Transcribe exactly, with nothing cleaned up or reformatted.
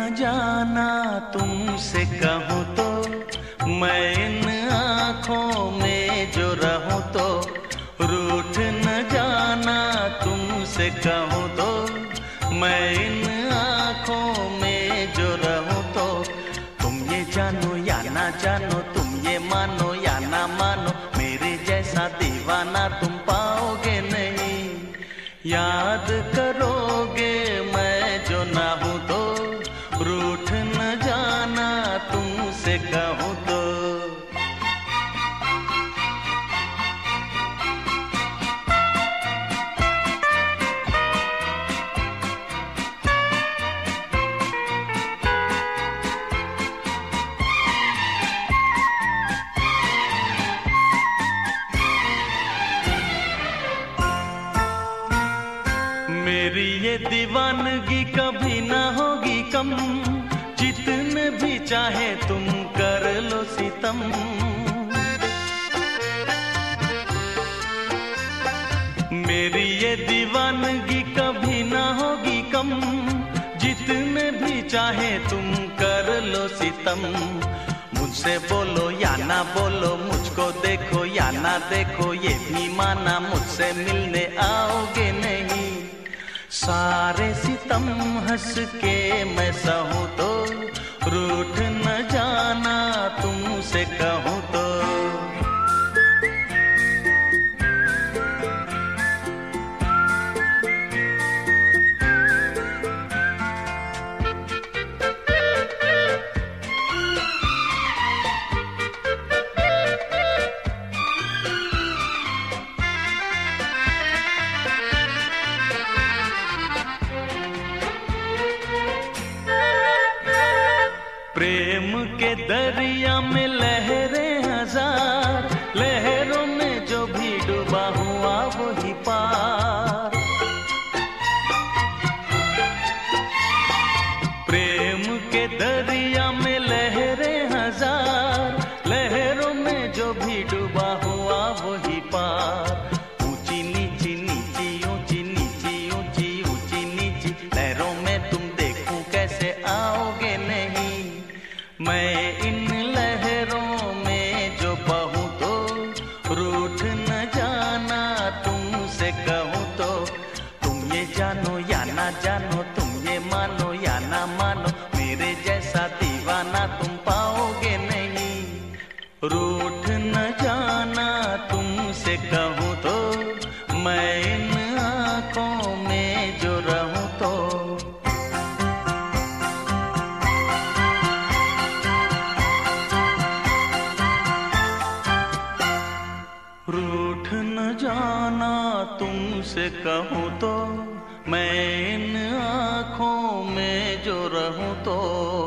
जाना तुमसे कहूँ तो, मैं इन आँखों में जो रहूँ तो, रूठ न जाना तुमसे कहूँ तो, मैं इन आँखों में जो रहूँ तो, तुम ये जानो या ना जानो, तुम ये मानो या ना मानो, मेरे जैसा दीवाना तुम पाओगे नहीं। याद करोगे मैं जो ना हूँ तो, रूठ न जाना तुमसे कहूँ तो। मेरी ये दीवानगी कभी ना होगी कम, जितने भी चाहे तुम कर लो सितम। मेरी ये दीवानगी कभी ना होगी कम, जितने भी चाहे तुम कर लो सितम। मुझसे बोलो या ना बोलो, मुझको देखो या ना देखो, ये भी माना मुझसे मिलने आओगे नहीं। सारे सितम हंस के मैं सहूँ तो, रूठ न जाना तुमसे कहूँ तो। प्रेम के दरिया में लहरें हजार, लहरों में जो भी डूबा हुआ वही पार। प्रेम के दरिया में लहरें हजार, लहरों में जो भी डूबा हुआ वही पार। ऊंची नीची नीची ऊंची नीची ऊंची ऊंची नीची लहरों में तुम देखूं कैसे आओगे नहीं। मैं इन लहरों में जो बहूँ तो, रूठ न जाना तुमसे कहूँ तो। तुम ये जानो या ना जानो, तुम ये मानो या ना मानो, मेरे जैसा दीवाना तुम पाओगे नहीं। रूठ न जाना तुमसे कहूँ तो, मैं इन आँखों में जो रहूँ तो। रूठ न जाना तुमसे कहूँ तो, मैं इन आँखों में जो रहूँ तो।